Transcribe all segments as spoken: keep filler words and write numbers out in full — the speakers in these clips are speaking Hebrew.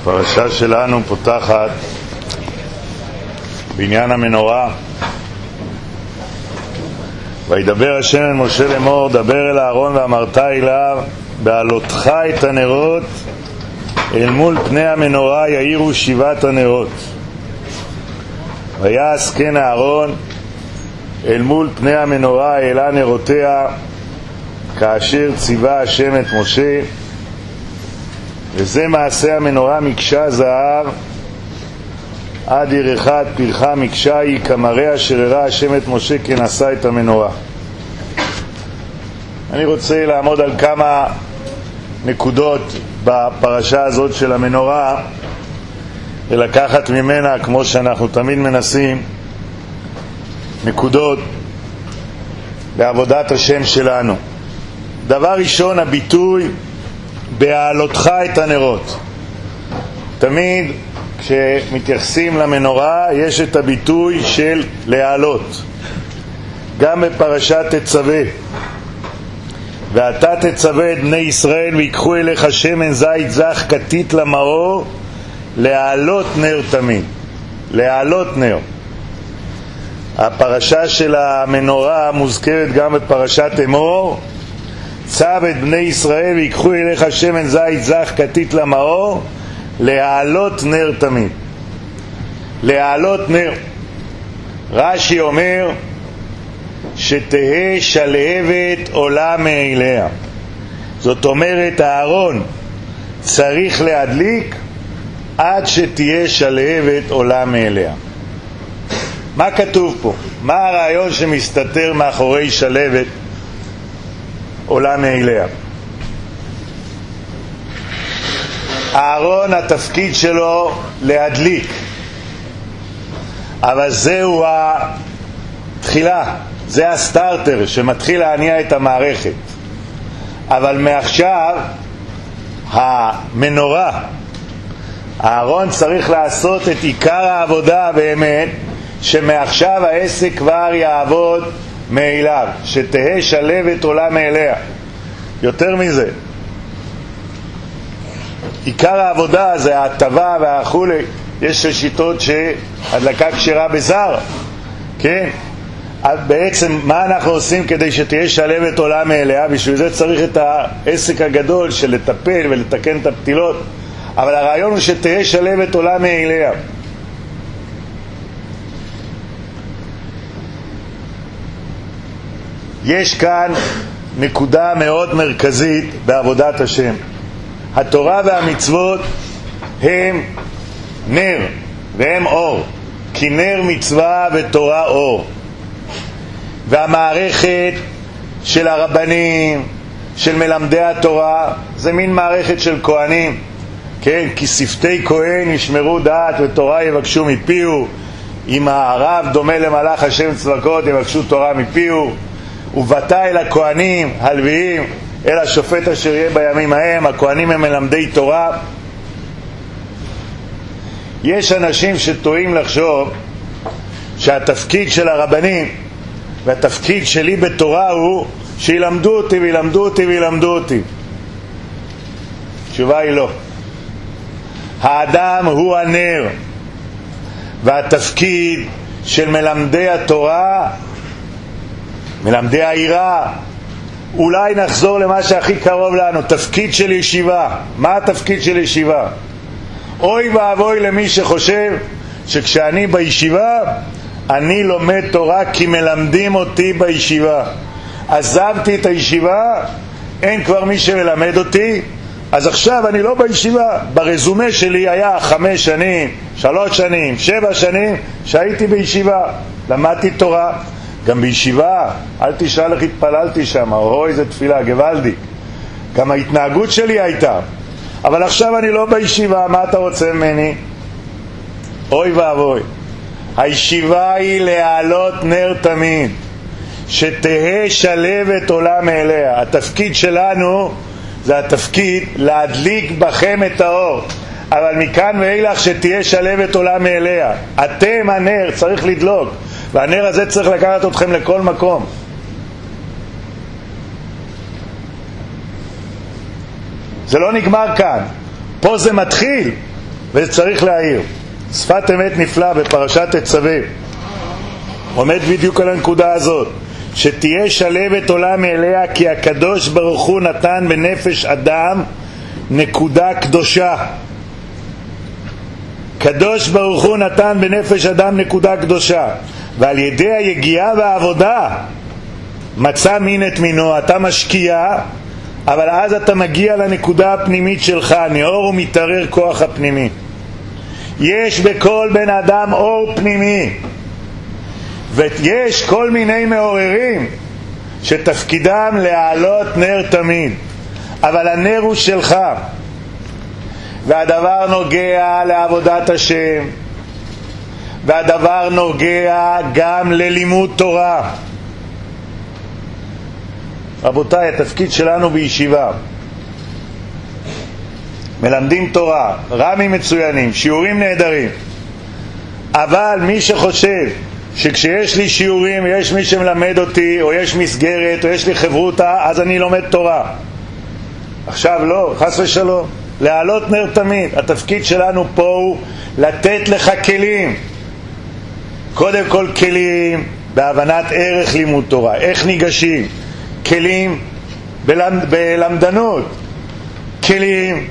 הפרשה שלנו פותחת בעניין המנורה. וידבר השם אל משה לאמור, דבר אל אהרון ואמרת אליו, בעלותך את הנרות אל מול פני המנורה יאירו שבעת הנרות. ויעש כן אהרון אל מול פני המנורה העלה נרותיה כאשר ציווה השם את משה. וזה מעשה המנורה, מקשה זהב עד עיר אחד, פרחה מקשה היא כמראה אשר הראה השם את משה כנשא את המנורה. אני רוצה לעמוד על כמה נקודות בפרשה הזאת של המנורה ולקחת ממנה, כמו שאנחנו תמיד מנסים, נקודות בעבודת השם שלנו. דבר ראשון, הביטוי בהעלותך את הנרות. תמיד כשמתייחסים למנורה יש את הביטוי של להעלות. גם בפרשת תצווה, ואתה תצווה את בני ישראל ויקחו אליך שמן זית זך כתית למאור להעלות נר תמיד. להעלות נר. הפרשה של המנורה מוזכרת גם בפרשת אמור, צו את בני ישראל ויקחו אליך שמן זית זך כתית למאור להעלות נר תמיד. להעלות נר, רש"י אומר שתהא שלהבת עולה מאליה. זאת אומרת, אהרון צריך להדליק עד שתהיה שלהבת עולה מאליה. מה כתוב פה? מה הרעיון שמסתתר מאחורי שלהבת עולה מאליה? אהרון התפקיד שלו להדליק, אבל זהו התחילה, זה הסטארטר שמתחיל להניע את המערכת. אבל מעכשיו המנורה, אהרון צריך לעשות את עיקר העבודה באמת, שמעכשיו העסק כבר יעבוד מאליו, שתהא שלהבת עולה מאליה. יותר מזה, עיקר העבודה זה ההטבה והחולי. יש שיטות שהדלקה כשרה בזר, כן? בעצם מה אנחנו עושים כדי שתהיה שלהבת עולה מאליה? בשביל זה צריך את העסק הגדול של לטפל ולתקן את הפתילות, אבל הרעיון הוא שתהיה שלהבת עולה מאליה. יש כאן נקודה מאוד מרכזית בעבודת השם. התורה והמצוות הם נר והם אור, כי נר מצווה ותורה אור. והמערכת של הרבנים, של מלמדי התורה, זה מין מערכת של כהנים, כן? כי שפתי כהן ישמרו דעת ותורה יבקשו מפיהו. אם הרב דומה למלאך השם צבקות יבקשו תורה מפיהו. ובתה אל הכהנים הלוויים אל השופט אשר יהיה בימים ההם. הכהנים הם מלמדי תורה. יש אנשים שטועים לחשוב שהתפקיד של הרבנים והתפקיד שלי בתורה הוא שילמדו אותי וילמדו אותי וילמדו אותי. התשובה היא לא. האדם הוא הנר, והתפקיד של מלמדי התורה, מלמדי העירה, אולי נחזור למה שהכי קרוב לנו, תפקיד של ישיבה. מה התפקיד של ישיבה? אוי ואבוי למי שחושב שכשאני בישיבה אני לומד תורה כי מלמדים אותי בישיבה. עזבתי את הישיבה, אין כבר מי שמלמד אותי, אז עכשיו אני לא בישיבה. ברזומה שלי היה חמש שנים, שלוש שנים, שבע שנים שהייתי בישיבה, למדתי תורה. גם בישיבה, אל תשאל איך התפללתי שם, אוי איזה תפילה, גוואלדי. גם ההתנהגות שלי הייתה. אבל עכשיו אני לא בישיבה, מה אתה רוצה ממני? אוי ואבוי. הישיבה היא להעלות נר תמיד, שתהא שלהבת עולה מאליה. התפקיד שלנו זה התפקיד להדליק בכם את האור, אבל מכאן ואילך שתהיה שלהבת עולה מאליה. אתם הנר, צריך לדלוק, והנר הזה צריך לקחת אתכם לכל מקום. זה לא נגמר כאן, פה זה מתחיל. וזה צריך להעיר. שפת אמת נפלא בפרשת תצווה עומד בדיוק על הנקודה הזאת, שתהיה שלבת עולם אליה, כי הקדוש ברוך הוא נתן בנפש אדם נקודה קדושה. קדוש ברוך הוא נתן בנפש אדם נקודה קדושה, ועל ידי היגיעה והעבודה מצא מין את מינו. אתה משקיע, אבל אז אתה מגיע לנקודה הפנימית שלך, נאור ומתערר כוח הפנימי. יש בכל בן אדם אור פנימי, ויש כל מיני מעוררים שתפקידם להעלות נר תמיד, אבל הנר הוא שלך, והדבר נוגע לעבודת השם, והדבר נוגע גם ללימוד תורה. רבותיי, התפקיד שלנו בישיבה, מלמדים תורה, רמים מצוינים, שיעורים נהדרים, אבל מי שחושב שכשיש לי שיעורים יש מי שמלמד אותי, או יש מסגרת, או יש לי חברותה, אז אני לומד תורה. עכשיו לא, חס ושלום. להעלות נר תמיד. התפקיד שלנו פה הוא לתת לך כלים, קודם כל כלים בהבנת ערך לימוד תורה, איך ניגשים, כלים בלמד, בלמדנות, כלים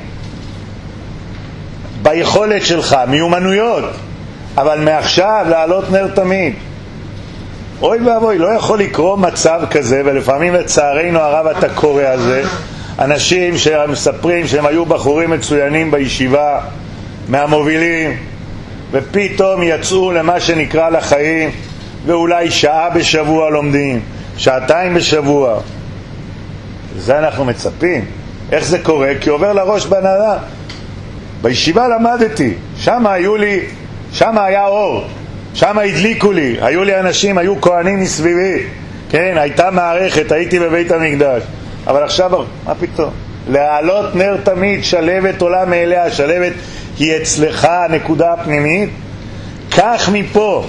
ביכולת שלך, מיומנויות, אבל מעכשיו להעלות נר תמיד. אוי ואבוי, לא יכול לקרוא מצב כזה, ולפעמים לצערנו הרב אתה קורא על זה, אנשים שמספרים שהם היו בחורים מצוינים בישיבה, מהמובילים, ופתאום יצאו למה שנקרא לחיים, ואולי שעה בשבוע לומדים, שעתיים בשבוע. זה אנחנו מצפים. איך זה קורה? כי עובר לראש בנהלה. בישיבה למדתי, שם היו לי, שם היה אור, שם הדליקו לי, היו לי אנשים, היו כהנים מסביבי, כן, הייתה מערכת, הייתי בבית המקדש. אבל עכשיו, מה פתאום? להעלות נר תמיד, שלבת עולה מאליה, שלבת היא אצלך הנקודה הפנימית. כך מפה,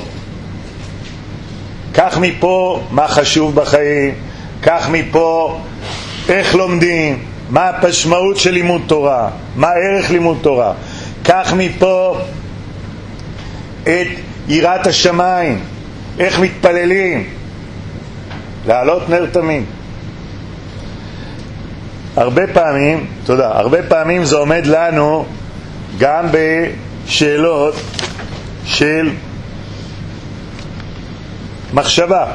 כך מפה מה חשוב בחיים, כך מפה איך לומדים, מה המשמעות של לימוד תורה, מה ערך לימוד תורה. כך מפה את יראת השמיים, איך מתפללים, להעלות נר תמיד. הרבה פעמים, תודה, הרבה פעמים זה עומד לנו גם בשאלות של מחשבה.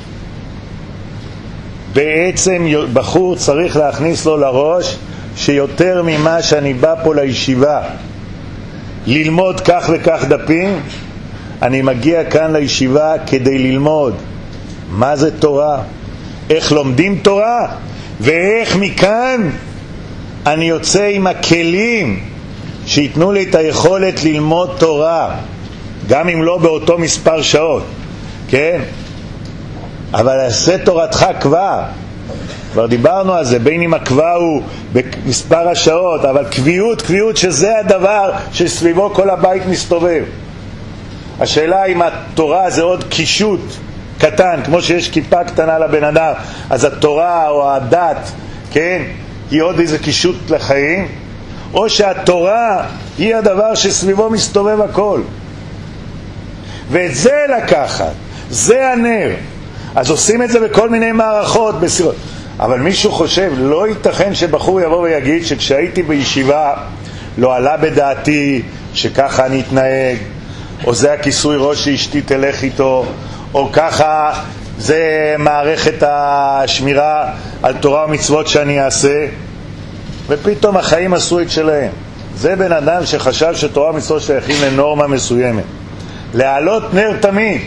בעצם בחור צריך להכניס לו לראש שיותר ממה שאני בא פה לישיבה ללמוד כך וכך דפים, אני מגיע כאן לישיבה כדי ללמוד מה זה תורה, איך לומדים תורה, ואיך מכאן אני יוצא עם הכלים שיתנו לי את היכולת ללמוד תורה, גם אם לא באותו מספר שעות, כן? אבל עשה תורתך קבע, כבר דיברנו על זה, בין אם הקבע הוא במספר השעות, אבל קביעות, קביעות שזה הדבר שסביבו כל הבית מסתובב. השאלה אם התורה זה עוד קישוט קטן, כמו שיש כיפה קטנה לבן אדם, אז התורה או הדת, כן, היא עוד איזה קישוט לחיים, או שהתורה היא הדבר שסביבו מסתובב הכל. ואת זה לקחת, זה הנר. אז עושים את זה בכל מיני מערכות, בסירות. אבל מישהו חושב, לא ייתכן שבחור יבוא ויגיד שכשהייתי בישיבה לא עלה בדעתי שככה אני אתנהג, או זה הכיסוי ראש שאשתי תלך איתו, או ככה זה מערכת השמירה על תורה ומצוות שאני אעשה, ופתאום החיים עשו את שלהם. זה בן אדם שחשב שתורה ומצוות שייכים לנורמה מסוימת. להעלות נר תמיד.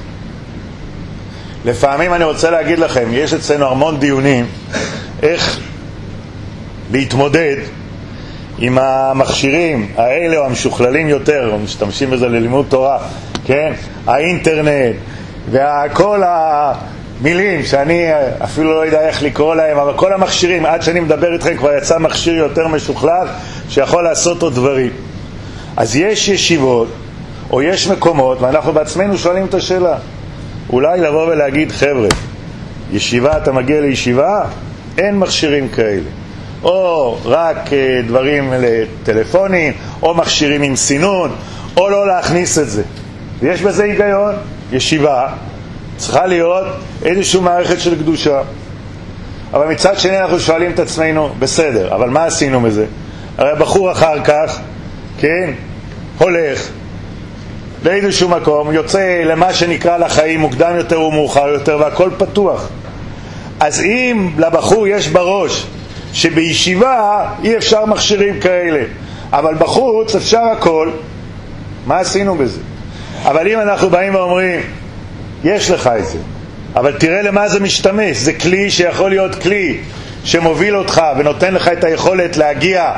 לפעמים אני רוצה להגיד לכם, יש אצלנו המון דיונים איך להתמודד עם המכשירים האלה או המשוכללים יותר, משתמשים בזה ללימוד תורה, כן? האינטרנט וכל המילים שאני אפילו לא יודע איך לקרוא להם, אבל כל המכשירים, עד שאני מדבר איתכם כבר יצא מכשיר יותר משוכלל שיכול לעשות עוד דברים. אז יש ישיבות או יש מקומות, ואנחנו בעצמנו שואלים את השאלה, אולי לבוא ולהגיד, חבר'ה, ישיבה, אתה מגיע לישיבה, אין מכשירים כאלה. או רק דברים לטלפונים, או מכשירים עם סינון, או לא להכניס את זה. ויש בזה היגיון. ישיבה צריכה להיות איזושהי מערכת של קדושה. אבל מצד שני אנחנו שואלים את עצמנו, בסדר, אבל מה עשינו מזה? הרי הבחור אחר כך, כן, הולך לאיזשהו מקום, יוצא למה שנקרא לחיים מוקדם יותר ומאוחר יותר, והכל פתוח. אז אם לבחור יש בראש שבישיבה אי אפשר מכשירים כאלה, אבל בחוץ אפשר הכל, מה עשינו בזה? אבל אם אנחנו באים ואומרים, יש לך את זה, אבל תראה למה זה משתמש, זה כלי שיכול להיות כלי שמוביל אותך ונותן לך את היכולת להגיע.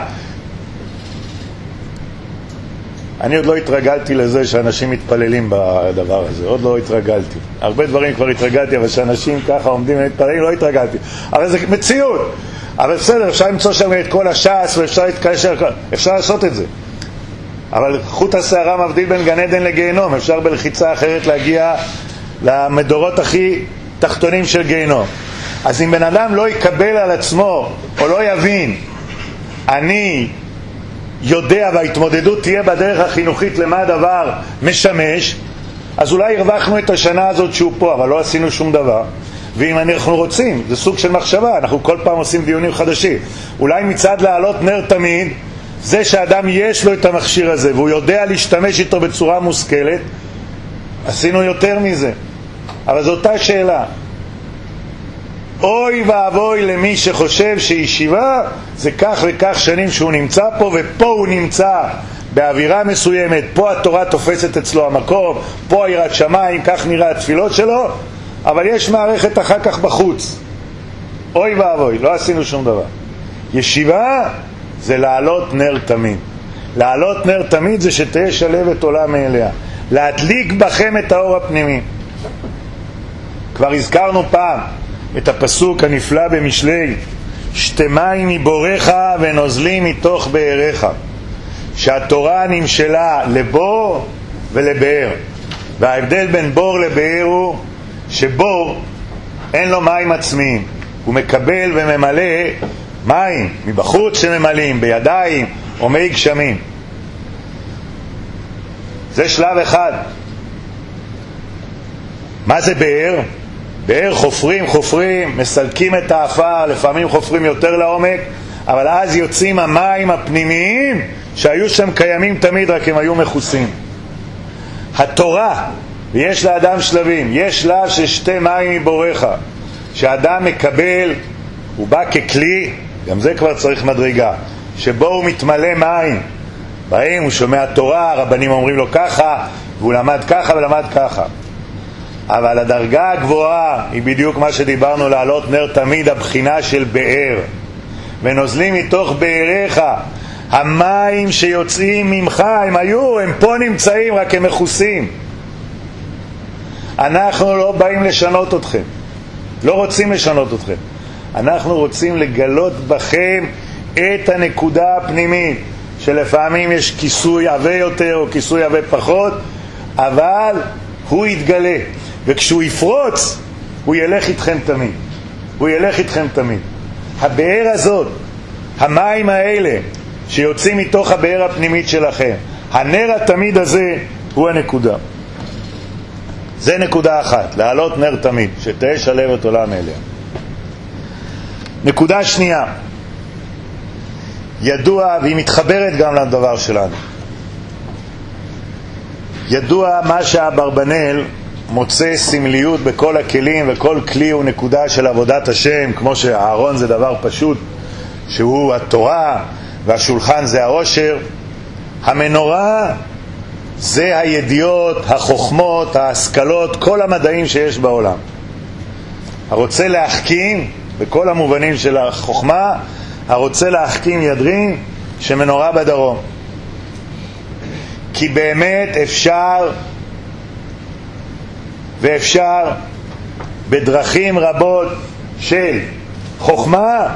אני עוד לא התרגלתי לזה שאנשים מתפללים בדבר הזה, עוד לא התרגלתי. הרבה דברים כבר התרגלתי, אבל שאנשים ככה עומדים ומתפללים, לא התרגלתי. אבל זה מציאות. אבל בסדר, אפשר למצוא שם את כל הש"ס ואפשר להתקשר, אפשר לעשות את זה. אבל חוט השערה מבדיל בין גן עדן לגיהנום, אפשר בלחיצה אחרת להגיע למדורות הכי תחתונים של גיהנום. אז אם בן אדם לא יקבל על עצמו או לא יבין, אני יודע וההתמודדות תהיה בדרך החינוכית למה הדבר משמש, אז אולי הרווחנו את השנה הזאת שהוא פה, אבל לא עשינו שום דבר. ואם אנחנו רוצים, זה סוג של מחשבה, אנחנו כל פעם עושים דיונים חדשים, אולי מצד לעלות נר תמיד, זה שאדם יש לו את המכשיר הזה והוא יודע להשתמש איתו בצורה מושכלת, עשינו יותר מזה. אבל זו אותה שאלה. אוי ואבוי למי שחושב שישיבה זה כך וכך שנים שהוא נמצא פה, ופה הוא נמצא באווירה מסוימת, פה התורה תופסת אצלו המקום, פה יראת שמיים, כך נראה התפילות שלו, אבל יש מערכת אחר כך בחוץ. אוי ואבוי, לא עשינו שום דבר. ישיבה זה לעלות נר תמיד. לעלות נר תמיד זה שתהיה שלבת עולה מאליה, להדליק בכם את האור הפנימי. כבר הזכרנו פעם את הפסוק הנפלא במשלי, שתי מים מבורך ונוזלים מתוך בעריך, שהתורה נמשלה לבור ולבאר. וההבדל בין בור לבאר הוא שבור אין לו מים עצמיים, הוא מקבל וממלא מים מבחוץ שממלאים בידיים או מי גשמים. זה שלב אחד. מה זה באר? באר חופרים, חופרים, מסלקים את האפר, לפעמים חופרים יותר לעומק, אבל אז יוצאים המים הפנימיים שהיו שם קיימים תמיד, רק הם היו מכוסים. התורה, ויש לאדם שלבים, יש שלב של שתי מים מבורך, שאדם מקבל, הוא בא ככלי, גם זה כבר צריך מדרגה, שבו הוא מתמלא מים. באים, הוא שומע תורה, הרבנים אומרים לו ככה, והוא למד ככה ולמד ככה. אבל הדרגה הגבוהה היא בדיוק מה שדיברנו, לעלות נר תמיד, הבחינה של באר. ונוזלים מתוך בעריך, המים שיוצאים ממך, הם היו, הם פה נמצאים, רק הם מכוסים. אנחנו לא באים לשנות אתכם, לא רוצים לשנות אתכם. אנחנו רוצים לגלות בכם את הנקודה הפנימית, שלפעמים יש כיסוי עבה יותר או כיסוי עבה פחות, אבל הוא יתגלה, וכשהוא יפרוץ הוא ילך איתכם תמיד, הוא ילך איתכם תמיד. הבאר הזאת, המים האלה שיוצאים מתוך הבאר הפנימית שלכם, הנר התמיד הזה הוא הנקודה. זה נקודה אחת, לעלות נר תמיד, שתהיה שלבת עולה מאליה. נקודה שנייה, ידוע, והיא מתחברת גם לדבר שלנו, ידוע מה שהאברבנאל מוצא סמליות בכל הכלים, וכל כלי הוא נקודה של עבודת השם, כמו שהארון זה דבר פשוט שהוא התורה, והשולחן זה העושר. המנורה זה הידיעות, החוכמות, ההשכלות, כל המדעים שיש בעולם. הרוצה להחכים בכל המובנים של החוכמה, הרוצה להחכים ידרים, שמנורה בדרום. כי באמת אפשר ואפשר בדרכים רבות של חוכמה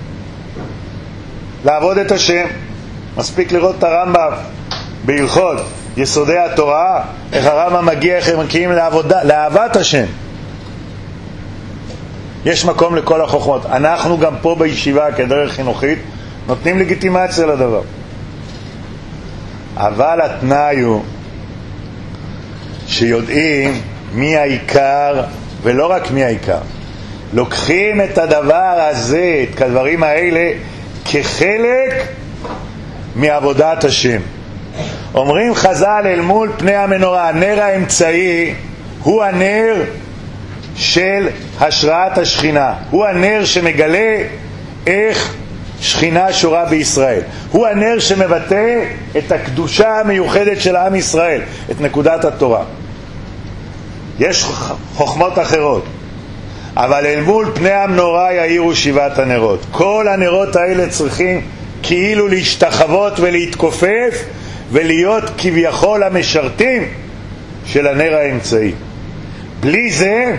לעבוד את השם. מספיק לראות את הרמב"ם בהלכות יסודי התורה, איך הרמב"ם מגיע, איך הם מגיעים לעבודה, לאהבת השם. יש מקום לכל החוכמות. אנחנו גם פה בישיבה כדרך חינוכית נותנים לגיטימציה לדבר. אבל התנאי הוא שיודעים מי העיקר, ולא רק מי העיקר. לוקחים את הדבר הזה, את הדברים האלה, כחלק מעבודת השם. אומרים חז"ל אל מול פני המנורה, הנר האמצעי הוא הנר של השראת השכינה, הוא הנר שמגלה איך שכינה שורה בישראל, הוא הנר שמבטא את הקדושה המיוחדת של עם ישראל, את נקודת התורה. יש חוכמות אחרות, אבל אל מול פני המנורה יאירו שבעת הנרות. כל הנרות האלה צריכים כאילו להשתחוות ולהתכופף ולהיות כביכול המשרתים של הנר האמצעי. בלי זה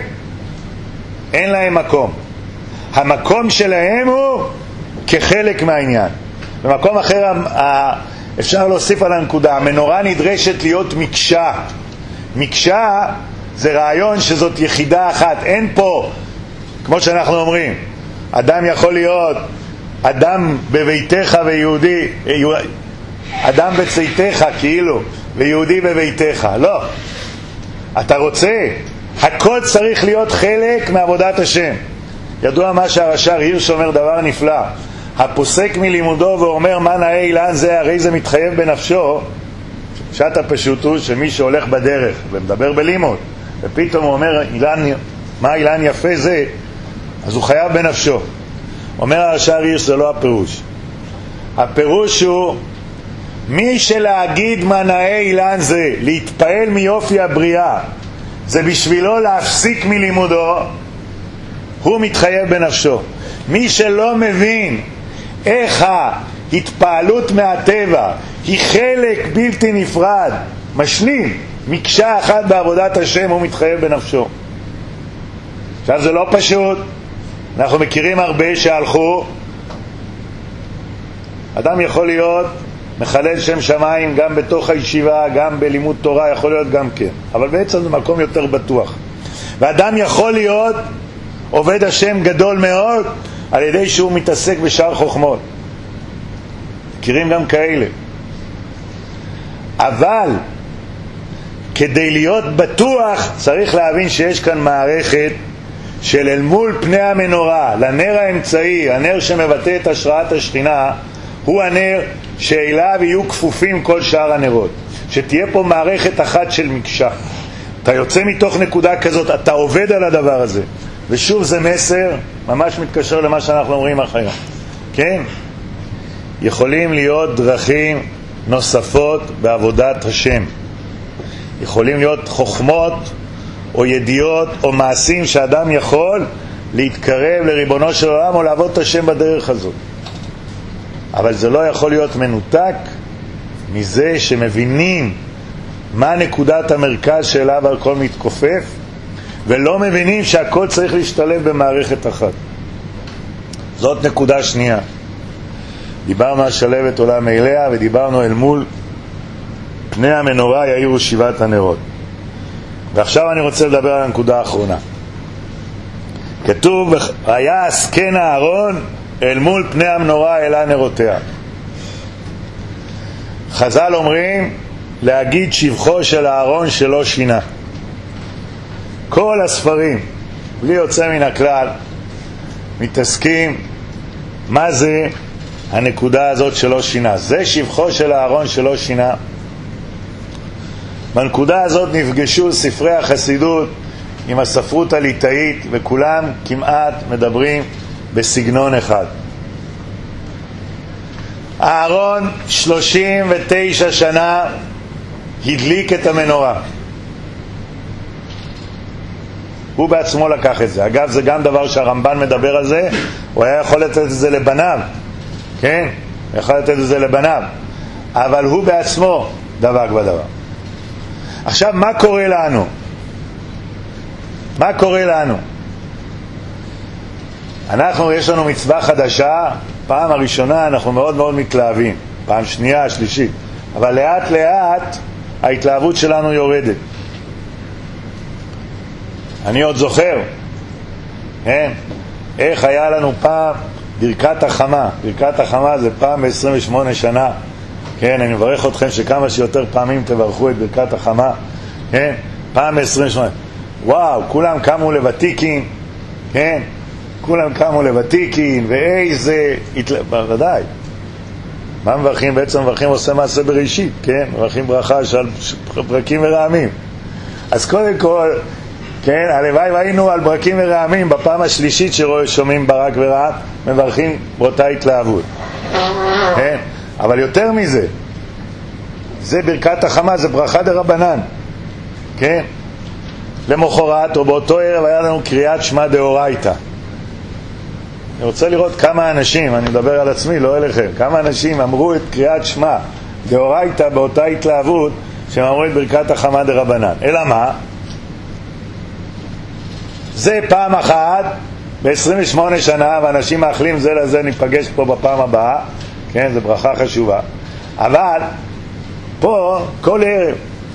אין להם מקום. המקום שלהם הוא כחלק מהעניין. במקום אחר אפשר להוסיף על הנקודה, המנורה נדרשת להיות מקשה. מקשה זה רעיון שזאת יחידה אחת. אין פה, כמו שאנחנו אומרים, אדם יכול להיות אדם בביתך ויהודי, אדם בצאתך כאילו ויהודי בביתך. לא, אתה רוצה, הכל צריך להיות חלק מעבודת השם. ידוע מה שהרש"ר הירש אומר, דבר נפלא. הפוסק מלימודו ואומר מה נאה אילן זה, הרי זה מתחייב בנפשו. פשט הפשוט הוא שמי שהולך בדרך ומדבר בלימוד ופתאום הוא אומר אילן, מה אילן יפה זה, אז הוא חייב בנפשו. אומר הרש"ר הירש, זה לא הפירוש. הפירוש הוא מי שלהגיד מה נאה אילן זה, להתפעל מיופי הבריאה, זה בשבילו להפסיק מלימודו, הוא מתחייב בנפשו. מי שלא מבין איך ההתפעלות מהטבע היא חלק בלתי נפרד, משלים, מקשה אחת בעבודת השם, הוא מתחייב בנפשו. עכשיו זה לא פשוט. אנחנו מכירים הרבה שהלכו, אדם יכול להיות מחלל שם שמיים גם בתוך הישיבה, גם בלימוד תורה, יכול להיות גם כן, אבל בעצם זה מקום יותר בטוח. ואדם יכול להיות עובד השם גדול מאוד על ידי שהוא מתעסק בשאר חוכמות. מכירים גם כאלה. אבל כדי להיות בטוח צריך להבין שיש כאן מערכת של אל מול פני המנורה, לנר האמצעי, הנר שמבטא את השראת השכינה, הוא הנר שאליו יהיו כפופים כל שאר הנרות. שתהיה פה מערכת אחת של מקשה. אתה יוצא מתוך נקודה כזאת, אתה עובד על הדבר הזה. ושוב זה מסר, ממש מתקשר למה שאנחנו אומרים אחר. כן? יכולים להיות דרכים נוספות בעבודת השם. יכולים להיות חוכמות או ידיעות או מעשים שאדם יכול להתקרב לריבונו של עולם או לעבוד את השם בדרך הזאת. אבל זה לא יכול להיות מנותק מזה שמבינים מה נקודת המרכז שאליו הכל מתכופף, ולא מבינים שהכל צריך להשתלב במערכת אחת. זאת נקודה שנייה. דיברנו על שלבת עולם אליה, ודיברנו אל מול פני המנורה יאירו שבעת הנרות. ועכשיו אני רוצה לדבר על הנקודה האחרונה. כתוב, היה עסקן אהרון אל מול פני המנורה העלה נרותיה. חז"ל אומרים להגיד שבחו של אהרון שלא שינה. כל הספרים בלי יוצא מן הכלל מתעסקים מה זה הנקודה הזאת שלא שינה. זה שבחו של אהרון שלא שינה. בנקודה הזאת נפגשו ספרי החסידות עם הספרות הליטאית, וכולם כמעט מדברים בסגנון אחד. אהרון שלושים ותשע שנה הדליק את המנורה. הוא בעצמו לקח את זה. אגב, זה גם דבר שהרמב"ן מדבר על זה. הוא היה יכול לתת את זה לבניו, כן? הוא יכול לתת את זה לבניו, אבל הוא בעצמו דבק בדבר. עכשיו, מה קורה לנו? מה קורה לנו? אנחנו, יש לנו מצווה חדשה. פעם הראשונה אנחנו מאוד מאוד מתלהבים, פעם שנייה, שלישית, אבל לאט לאט ההתלהבות שלנו יורדת. אני עוד זוכר, כן? איך היה לנו פעם ברכת החמה. ברכת החמה זה פעם ב-עשרים ושמונה שנה. כן, אני מברך אתכם שכמה שיותר פעמים תברכו את ברכת החמה. כן, פעם ב-עשרים ושמונה. וואו, כולם קמו לבתיקים. כן, כולם קמו לבתיקים, ואיזה... בוודאי. מה מברכים? בעצם מברכים עושה מעשה בראשית, כן? מברכים ברכה של ברקים ורעמים. אז קודם כל, כן, הלוואי והיינו על ברקים ורעמים, בפעם השלישית ששומעים ברק ורעם, מברכים באותה התלהבות. כן? אבל יותר מזה, זה ברכת החמה, זה ברכה דרבנן. כן? למחרת או באותו ערב היה לנו קריאת שמע דאורייתא. אני רוצה לראות כמה אנשים, אני מדבר על עצמי, לא אליכם, כמה אנשים אמרו את קריאת שמע דאורייתא באותה התלהבות שהם אמרו את ברכת החמה דרבנן. אלא מה? זה פעם אחת ב-עשרים ושמונה שנה, ואנשים מאחלים זה לזה, ניפגש פה בפעם הבאה, כן, זו ברכה חשובה. אבל פה כל ערב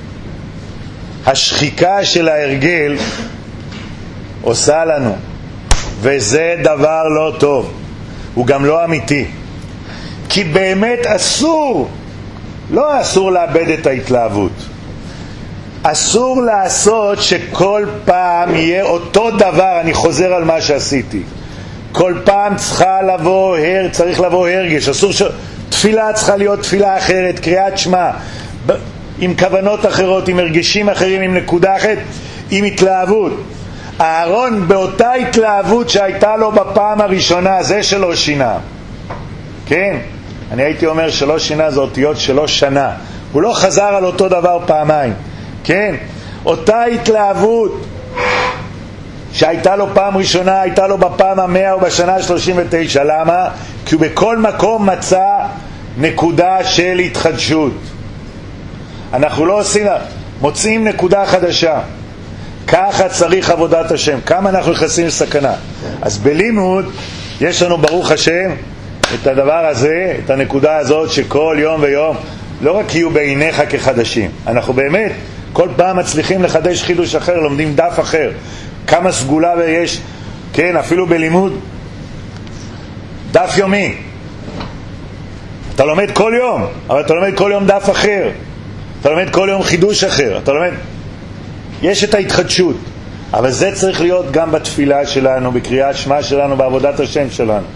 השחיקה של ההרגל עושה לנו, וזה דבר לא טוב, הוא גם לא אמיתי, כי באמת אסור, לא אסור לאבד את ההתלהבות, אסור לעשות שכל פעם יהיה אותו דבר. אני חוזר על מה שעשיתי, כל פעם צריכה לבוא הר, צריך לבוא הרגש, אסור ש... תפילה צריכה להיות תפילה אחרת, קריאת שמע עם כוונות אחרות, עם הרגשים אחרים, עם נקודה אחרת, עם התלהבות. אהרון באותה התלהבות שהייתה לו בפעם הראשונה, זה שלא שינה. כן, אני הייתי אומר שלא שינה זה אותיות שלא שנה, הוא לא חזר על אותו דבר פעמיים. כן, אותה התלהבות שהייתה לו פעם ראשונה, הייתה לו בפעם המאה או בשנה שלושים ותשע. למה? כי הוא בכל מקום מצא נקודה של התחדשות. אנחנו לא עושים, מוצאים נקודה חדשה. ככה צריך עבודת השם. כמה אנחנו נכנסים לסכנה. אז בלימוד יש לנו ברוך השם את הדבר הזה, את הנקודה הזאת שכל יום ויום לא רק יהיו בעיניך כחדשים, אנחנו באמת כל פעם מצליחים לחדש חידוש אחר, לומדים דף אחר. כמה סגולה ויש, כן, אפילו בלימוד דף יומי אתה לומד כל יום, אבל אתה לומד כל יום דף אחר, אתה לומד כל יום חידוש אחר, אתה לומד, יש את ההתחדשות. אבל זה צריך להיות גם בתפילה שלנו, בקריאת שמע שלנו, בעבודת השם שלנו.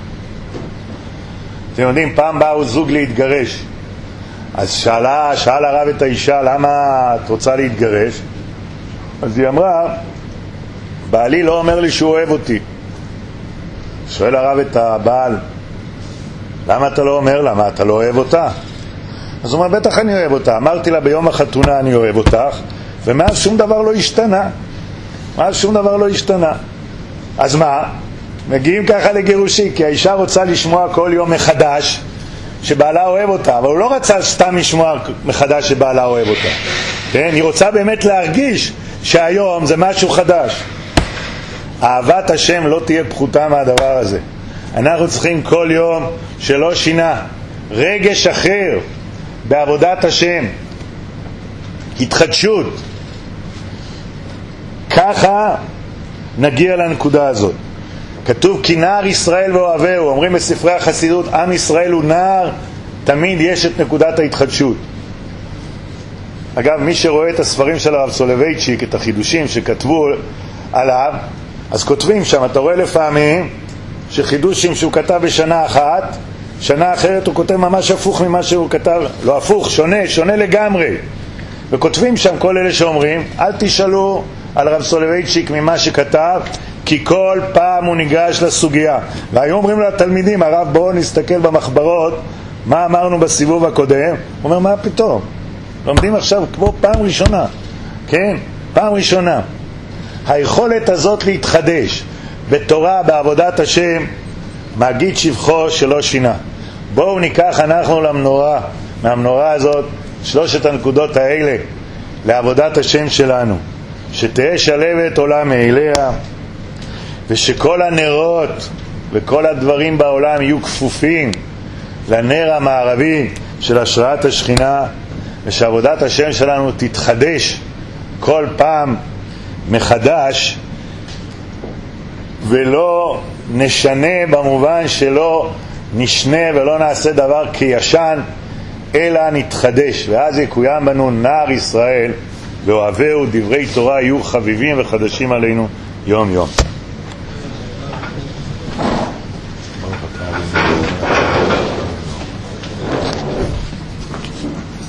אתם יודעים, פעם באו זוג להתגרש, אז שאלה, שאל הרב את האישה, למה את רוצה להתגרש? אז היא אמרה, בעלי לא אומר לי שהוא אוהב אותי. שואל הרב את הבעל, למה אתה לא אומר? למה אתה לא אוהב אותה? אז הוא אומר, בטח אני אוהב אותה. אמרתי לה ביום החתונה אני אוהב אותך, ומאז שום דבר לא השתנה. מאז שום דבר לא השתנה. אז מה? מגיעים ככה לגירושי, כי האישה רוצה לשמוע כל יום מחדש שבעלה אוהב אותה, אבל הוא לא רצה סתם לשמוע מחדש שבעלה אוהב אותה. כן? היא רוצה באמת להרגיש שהיום זה משהו חדש. אהבת השם לא תהיה פחותה מהדבר הזה. אנחנו צריכים כל יום שלא שינה, רגש אחר בעבודת השם, התחדשות. ככה נגיע לנקודה הזאת. כתוב כי נער ישראל ואוהבהו, אומרים בספרי החסידות, עם ישראל הוא נער, תמיד יש את נקודת ההתחדשות. אגב, מי שרואה את הספרים של הרב סולובייצ'יק, את החידושים שכתבו עליו, אז כותבים שם, אתה רואה לפעמים שחידושים שהוא כתב בשנה אחת, שנה אחרת הוא כותב ממש הפוך ממה שהוא כתב, לא הפוך, שונה, שונה לגמרי. וכותבים שם כל אלה שאומרים, אל תשאלו על הרב סולובייצ'יק ממה שכתב, כי כל פעם הוא ניגש לסוגיה. והיו אומרים לתלמידים, הרב בואו נסתכל במחברות, מה אמרנו בסיבוב הקודם? הוא אומר, מה פתאום? לומדים עכשיו כמו פעם ראשונה. כן? פעם ראשונה. היכולת הזאת להתחדש בתורה, בעבודת השם, מגיד שבחו שלא שינה. בואו ניקח אנחנו למנורה, מהמנורה הזאת, שלושת הנקודות האלה, לעבודת השם שלנו. שתהיה שלבת עולה מאליה, ושכל הנרות וכל הדברים בעולם יהיו כפופים לנר המערבי של השראת השכינה, ושעבודת השם שלנו תתחדש כל פעם מחדש, ולא נשנה במובן שלא נשנה ולא נעשה דבר כישן, אלא נתחדש, ואז יקוים בנו נער ישראל, ואוהביהו דברי תורה יהיו חביבים וחדשים עלינו יום יום.